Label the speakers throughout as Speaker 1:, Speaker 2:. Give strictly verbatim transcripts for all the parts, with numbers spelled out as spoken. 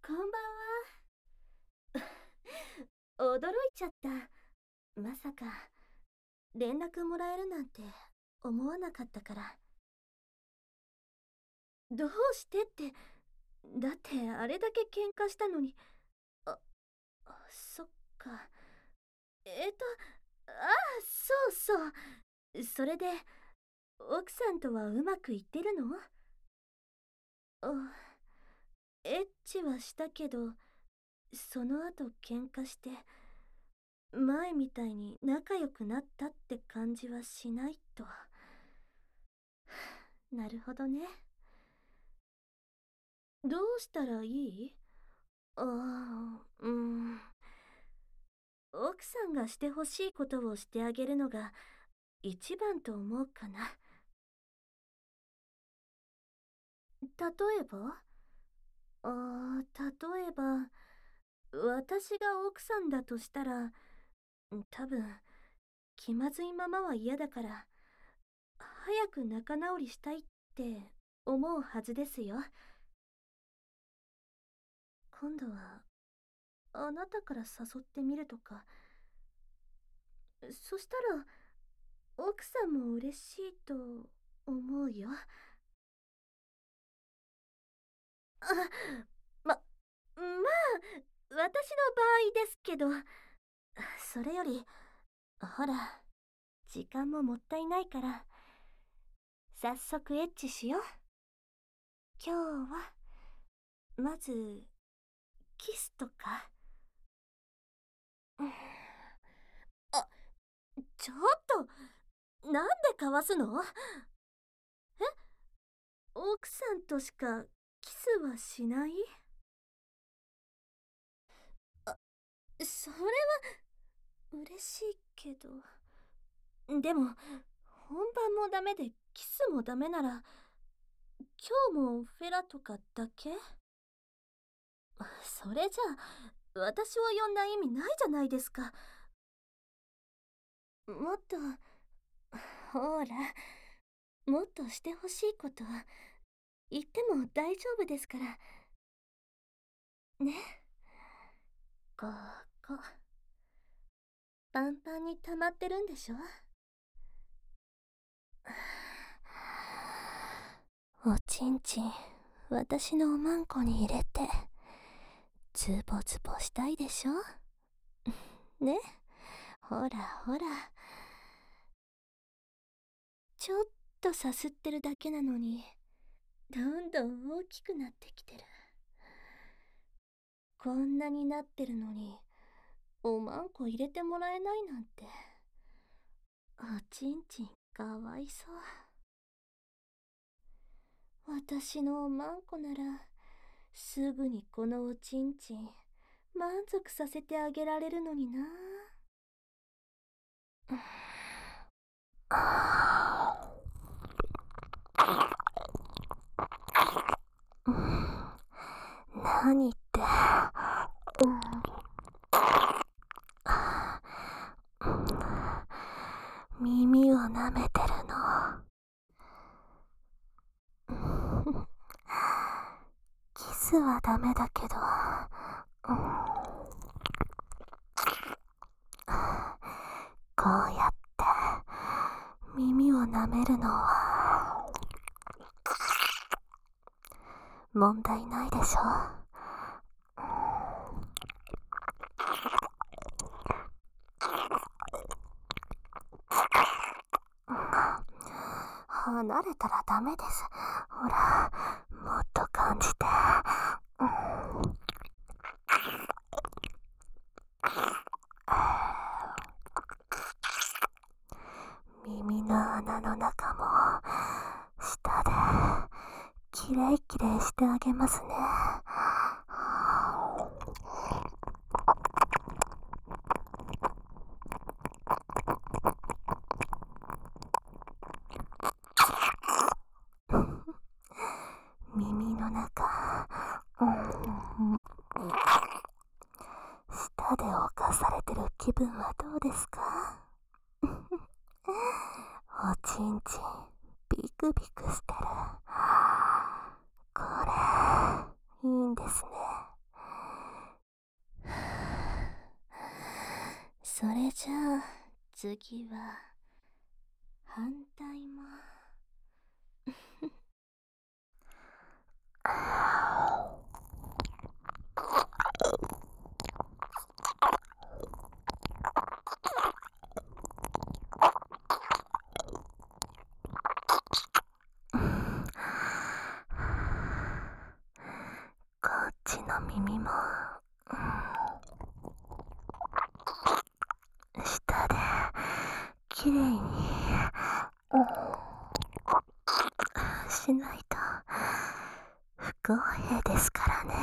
Speaker 1: こんばんは。驚いちゃった。まさか連絡もらえるなんて思わなかったから。どうしてって、だってあれだけ喧嘩したのに。あ、そっか。えっと、ああ、そうそう。それで奥さんとはうまくいってるの？あ、エッチはしたけど、その後喧嘩して前みたいに仲良くなったって感じはしないと。なるほどね。どうしたらいい？ああ、うん。奥さんがしてほしいことをしてあげるのが一番と思うかな。例えば？ああ、例えば、私が奥さんだとしたら、多分、気まずいままは嫌だから、早く仲直りしたいって思うはずですよ。今度は、あなたから誘ってみるとか。そしたら、奥さんも嬉しいと思うよ。あ、ま、まあ、私の場合ですけど、それより、ほら、時間ももったいないから、早速エッチしよう。今日は、まず、キスとか。うん、あ、ちょっと、なんでかわすの？え、奥さんとしかキスはしない？あ、それは嬉しいけど。でも、本番もダメでキスもダメなら、今日もフェラとかだけ？それじゃあ、私を呼んだ意味ないじゃないですか。もっと、ほら、もっとしてほしいこと言っても大丈夫ですから。ね。ここ、パンパンに溜まってるんでしょ？おちんちん、私のおまんこに入れて、ズボズボしたいでしょ？ね、ほらほら。ちょっとさすってるだけなのに、どんどん大きくなってきてる。こんなになってるのに、おまんこ入れてもらえないなんて。おちんちんかわいそう。私のおまんこなら、すぐにこのおちんちん、満足させてあげられるのにな。何って、耳を舐めてるの。キスはダメだけど、うん、こうやって耳を舐めるのは問題ないでしょ？離れたらダメです。ほら、もっと感じて。耳の穴の中も下できれいきれいしてあげますね。耳の中、うん、舌で侵されてる気分はどうですか？おちんちんビクビクしてる。これいいんですね。 じゃあ次は反対も。こっちの耳も、下できれいにしないと不公平ですからね。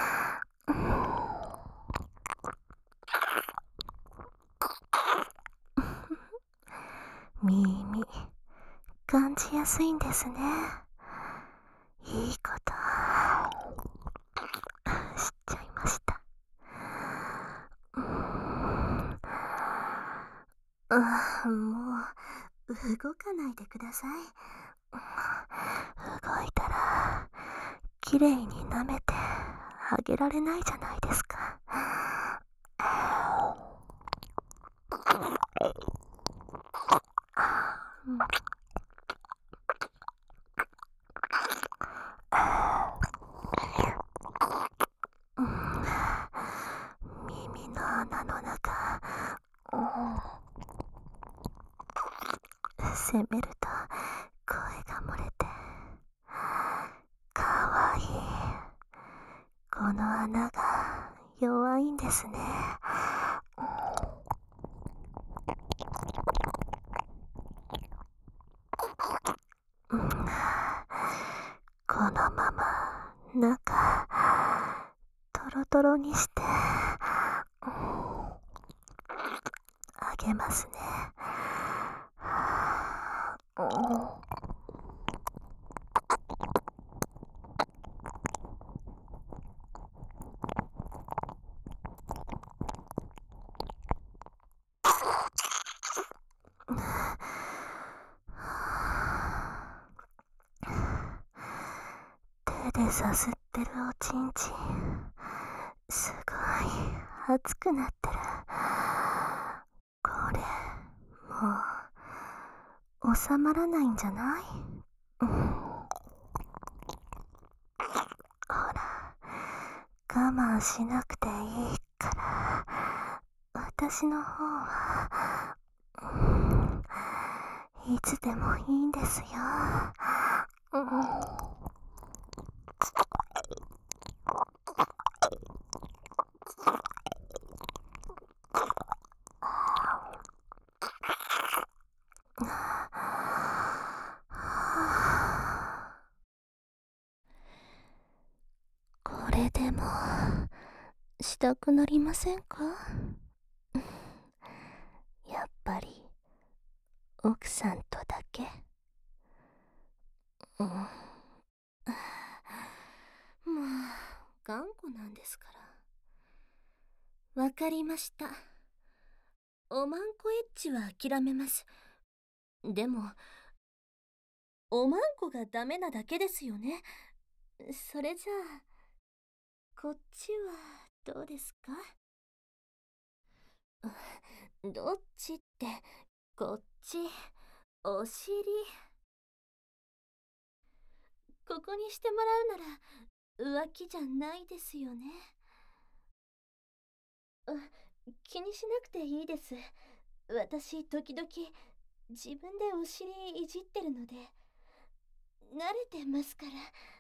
Speaker 1: 耳感じやすいんですね。いいこと知っちゃいました。うーんあもう動かないでください。動いたらきれいに舐めてあげられないじゃないですか。うん、耳の穴の中、攻めると声が漏れてかわいい。この穴が弱いんですね。うん、このまま中トロトロにしてあげますね。手でさすってるおちんちん、すごい熱くなってる。これもう収まらないんじゃない？うん、ほら我慢しなくていいから私の方は、うん、いつでもいいんですよ。うん、これでもしたくなりませんか？やっぱり奥さんとだけ。うん、もう頑固なんですから。わかりました。おまんこエッチは諦めます。でもおまんこがダメなだけですよね。それじゃあこっちはどうですか？どっちって、こっち、お尻。ここにしてもらうなら浮気じゃないですよね。あ、気にしなくていいです。私時々自分でお尻いじってるので慣れてますから。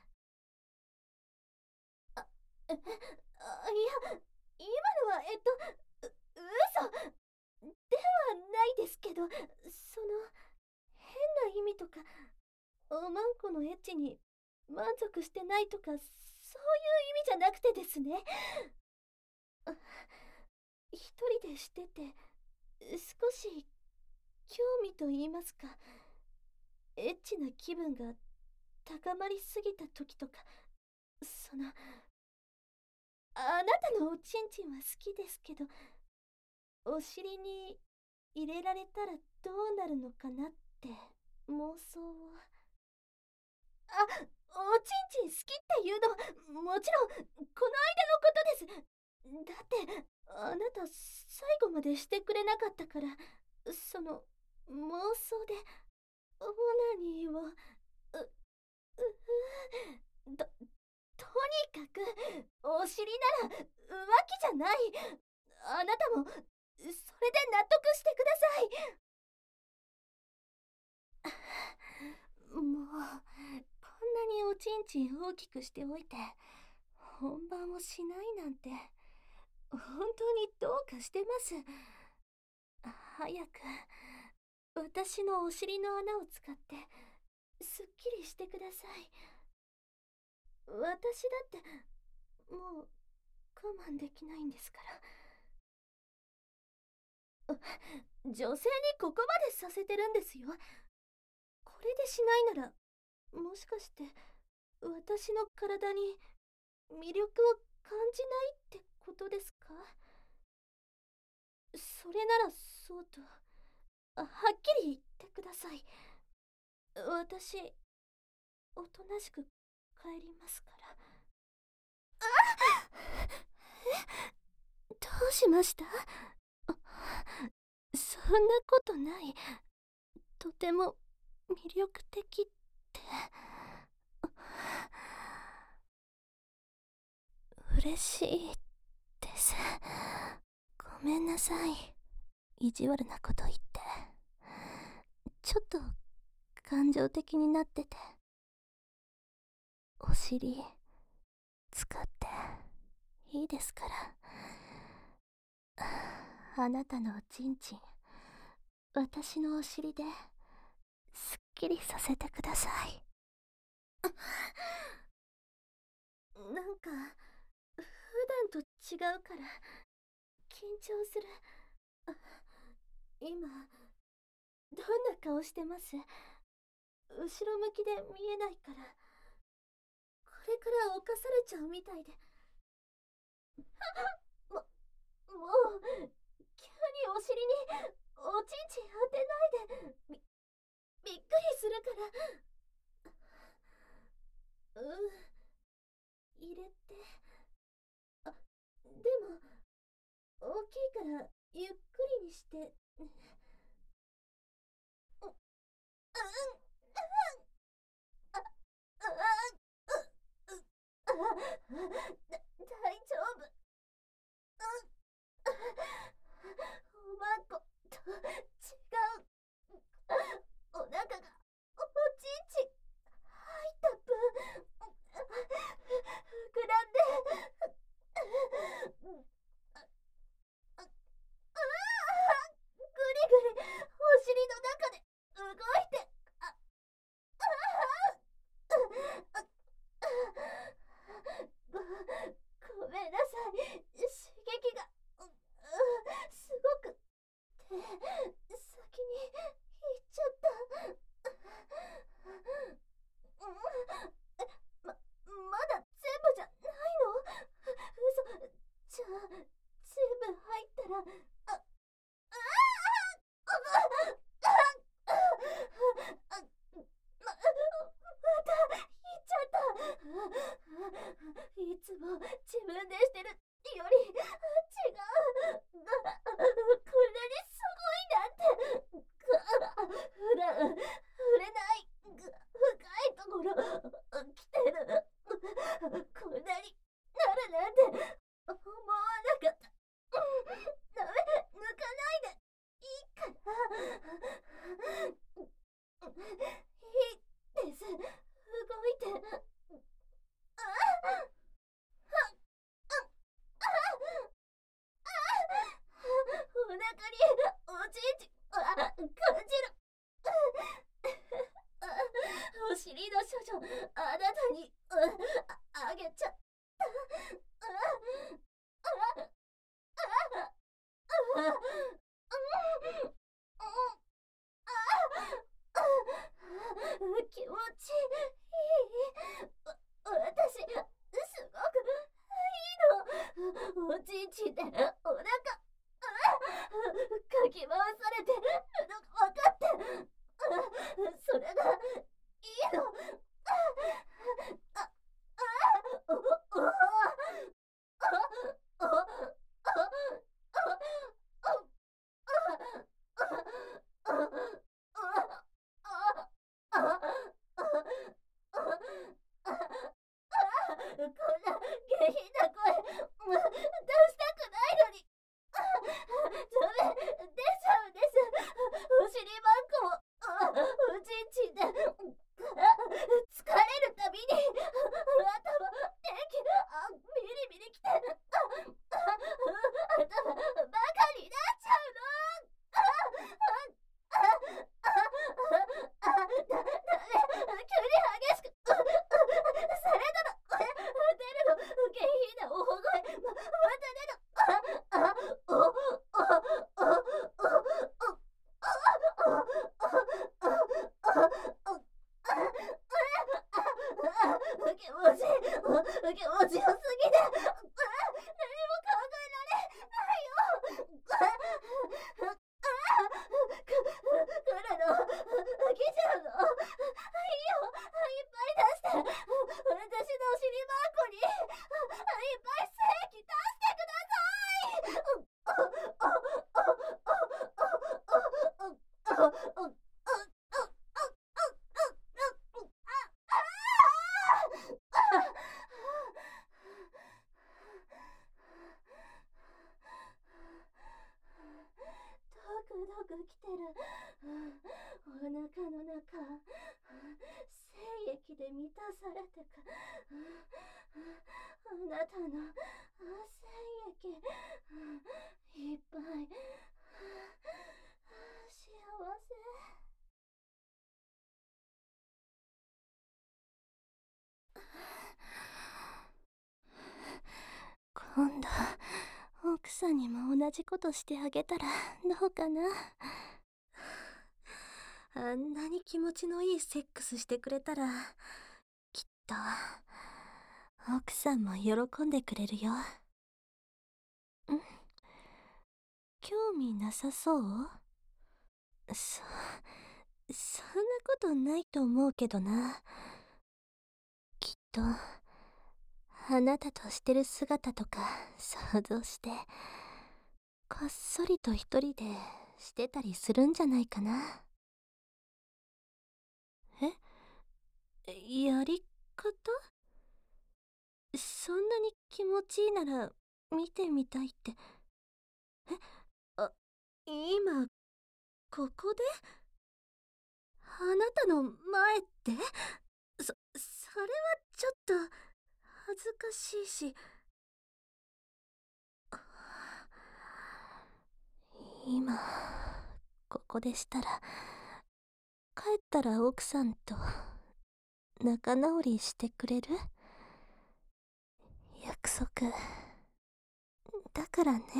Speaker 1: あ、え、あ、いや、今のはえっとう嘘ではないですけど、その変な意味とか、おまんこのエッチに満足してないとか、そういう意味じゃなくてですね。あ、一人でしてて少し興味と言いますか、エッチな気分が高まりすぎた時とか、そのあなたのおちんちんは好きですけど、お尻に入れられたらどうなるのかなって妄想を。あ、おちんちん好きっていうのはもちろんこの間のことです。 だってあなた最後までしてくれなかったから、その妄想でオナニーを、う、う、と、とにかくお尻なら浮気じゃない。あなたもそれで納得してください。もうこんなにおちんちん大きくしておいて本番をしないなんて本当にどうかしてます。早く私のお尻の穴を使ってすっきりしてください。私だってもう我慢できないんですから。女性にここまでさせてるんですよ。これでしないならもしかして私の体に魅力を感じないってことですか？それならそうと、はっきり言ってください。私おとなしく帰りますから。どうしました？そんなことない。とても魅力的って。嬉しいです。ごめんなさい。意地悪なこと言って。ちょっと感情的になってて。お尻使っていいですから。あなたのおちんちん、私のお尻ですっきりさせてください。なんか普段と違うから緊張する。今どんな顔してます？後ろ向きで見えないからこれから犯されちゃうみたいで。ももう急にお尻におちんちん当てないで。びびっくりするから。うん入れて。あでも大きいからゆっくりにして。うんうん大丈夫。おまんこと違う。お腹がおちんちん入った分膨らんで。ぐりぐりお尻の中で動いて。あごごめんなさい。刺激がすごくて先に行っちゃった。ままだ全部じゃないの？嘘。じゃあ全部入ったら。あままた言っちゃった。いつも自分でしてるより違う。こんなにすごいなんて。普段触れない深いところ来てる。こんなになるなんて思わなかった。ダメ、抜かないでいいから。いいです、動いて。お腹におちんちん感じる。お尻の処女あなたにあげちゃった。気持ちいい。私すごくいいの。おちんちんでお腹かき回されてるのが分かって。それがいいの。ああおおお下品な声出したくないのに。ダメ、出ちゃうんです。お尻マンコもおちんちんで疲れるたびに頭電気あミリミリきて頭バカになっちゃうの。だ、だめ、急に激しくされたの。出るの、下品な大声、ま、また出る。あ、お、お、お、お、お、気持ちいい、気持ちよすぎて、何も考えられないよ。来るの、来ちゃうの。いいよ、いっぱい出して、私のお尻マーコにいっぱい精液出してください。ドクドクきてる。お腹の中、精液で満たされてく。あなたの精液いっぱい。幸せ。今度奥さんにも同じことしてあげたらどうかな。あんなに気持ちのいいセックスしてくれたらきっと奥さんも喜んでくれるよ。ん？興味なさそう？そ、そんなことないと思うけどな。きっとあなたとしてる姿とか想像してこっそりと一人でしてたりするんじゃないかな。え？やり方？そんなに気持ちいいなら見てみたいって。え？あ、今ここで？あなたの前って？そ、それはちょっと恥ずかしいし。今ここでしたら帰ったら奥さんと仲直りしてくれる？約束だからね。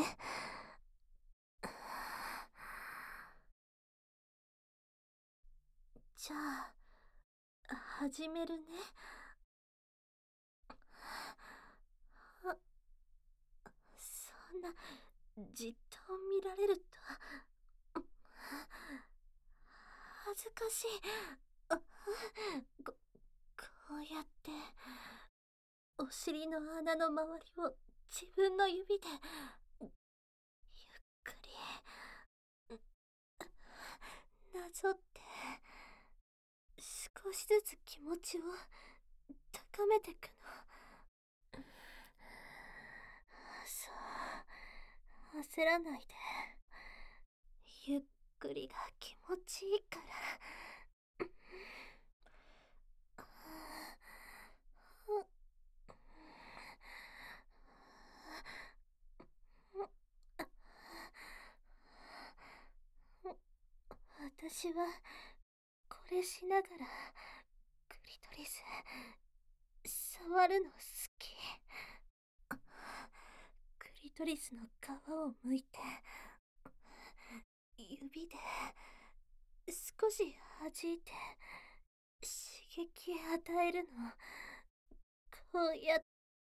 Speaker 1: じゃあ始めるね。あ、そんなじっと見られると恥ずかしい。こ、こうやってお尻の穴の周りを自分の指でゆっくりなぞって少しずつ気持ちを高めてくの。そう、焦らないで。ゆっくりが気持ちいいから。私はこれしながらクリトリス触るの好き。クリトリスの皮を剥いて指で少し弾いて刺激与えるの。こうやって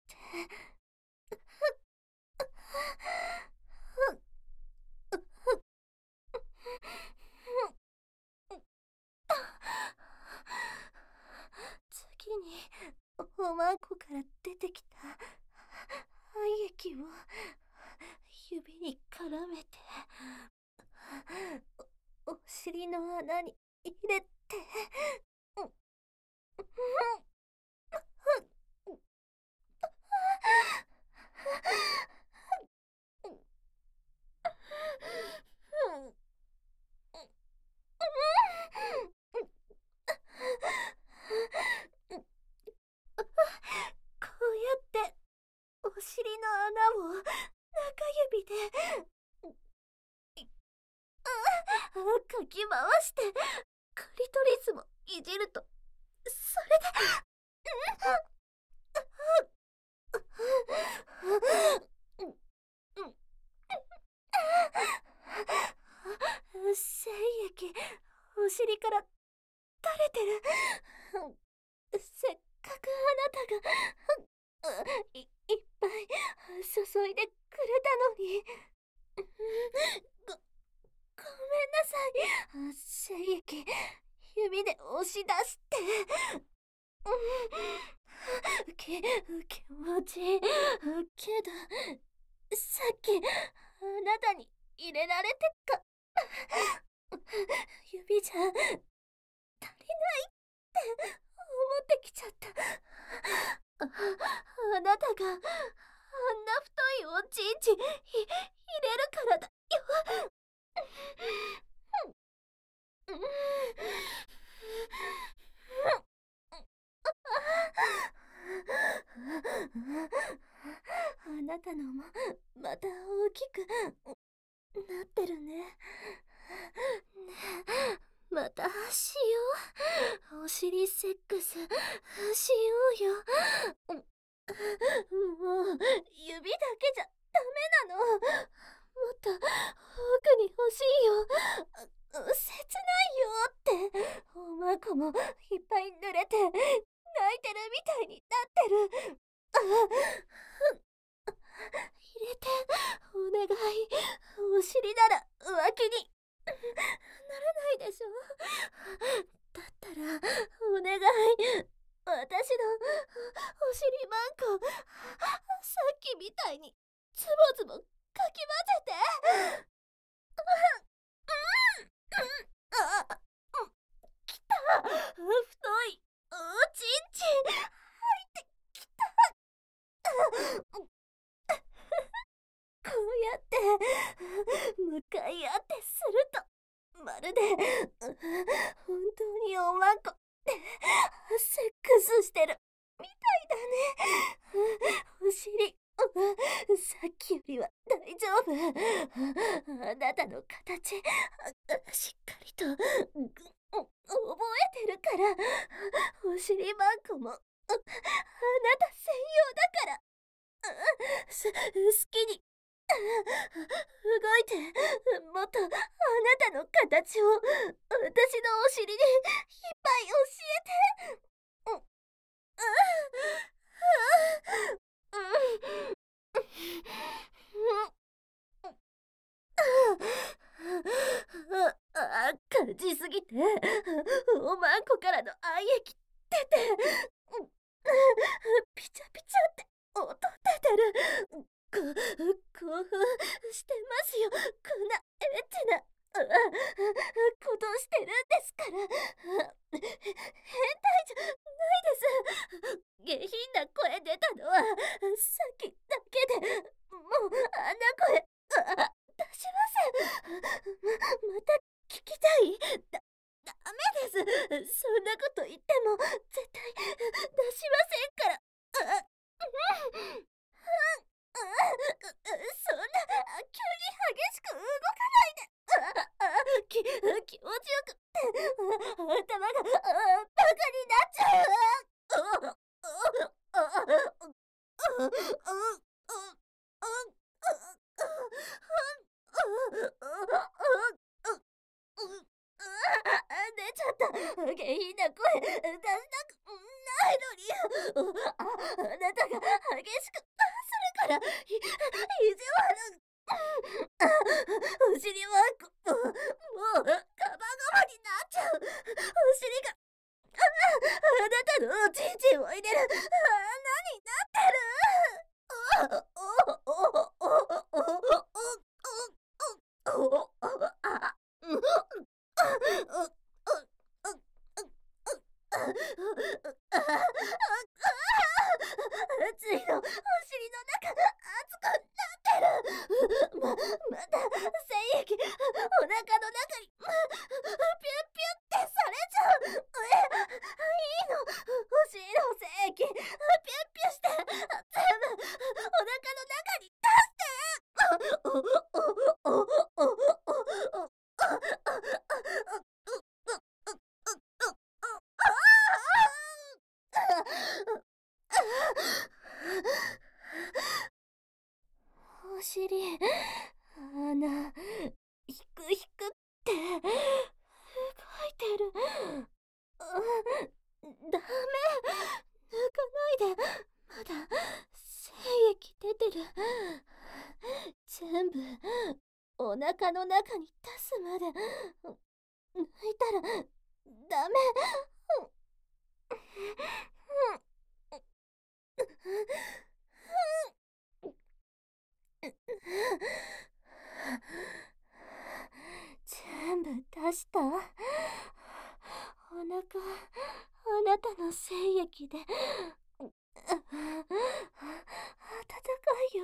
Speaker 1: 次におまんこから出てきた愛液を指に絡めてお、お尻の穴に入れてがい、いっぱい注いでくれたのに。ご、ごめんなさい。精液、指で押し出して。き、気持ちいい。けど、さっき、あなたに入れられてか、指じゃ、足りないって思ってきちゃった。あ、あなたが、あんな太いおちんち、い、入れるからだよ。あなたのもまた大きくなってるね。ねえ、またしよう。お尻セックスしようよ。もう指だけじゃダメなの。もっと奥に欲しいよ。切ないよって。おまこもいっぱい濡れて泣いてるみたいになってる。あ、入れてお願い。お尻なら浮気にならないでしょ。だったらお願い。私のお尻マンコさっきみたいにズボズボかき混ぜて。あ、きた。太いおちんち入ってきた。こうやって向かい合ってすると、まるで本当におまんこセックスしてるみたいだね。お尻さっきよりは大丈夫。あなたの形しっかりと覚えてるから。お尻マンコもあなた専用だから。す好きに動いて。もっとあなたの形を私のお尻にいっぱい教えて。うん、あ、感じすぎておまんこからの愛液出てピチャピチャって音出てる。こ興奮してますよ。こんなエッチなことしてるんですから。変態じゃないです。下品な声出たのはさっきだけで、もうあんな声あ出しません。また聞きたい。だ、ダメです。そんなこと言っても絶対出しませんから。あ、うんそんな急に激しく動かないで。ああき気持ちよく頭がバカになっちゃう。出ちゃった。下品な声出したくないのに。あ、あなたが激しくするからい意地悪。お尻はもうガバガバになっちゃう。お尻があ、あなたのおちんちんを入れる穴になってる。おおおおおおおおあ熱いの。お尻の中熱くなってる。ま、また精液お腹の中にピュッピュってされちゃう。え、いいの。お尻の精液ピュッピュして全部お腹の中に出して。おおおおおおおお尻穴ひくひくって動いてる。ダメ抜かないで。 腹の中に出すまで抜いたらダメ。全部出した？お腹、あなたの精液で温かいよ。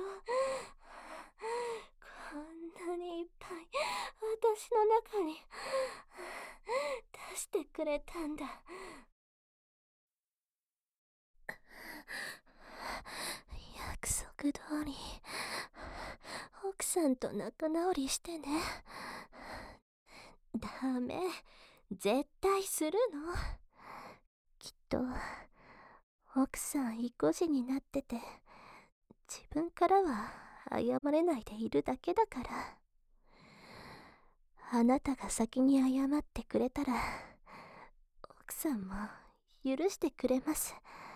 Speaker 1: こんなにいっぱい私の中に出してくれたんだ。約束通り奥さんと仲直りしてね。ダメ、絶対するの。きっと奥さん意固地になってて、自分からは謝れないでいるだけだから。あなたが先に謝ってくれたら奥さんも許してくれます。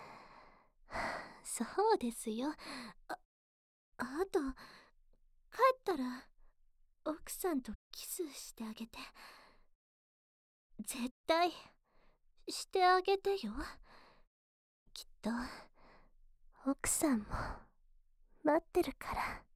Speaker 1: そうですよ。あ、あと帰ったら奥さんとキスしてあげて。絶対してあげてよ。きっと奥さんも待ってるから。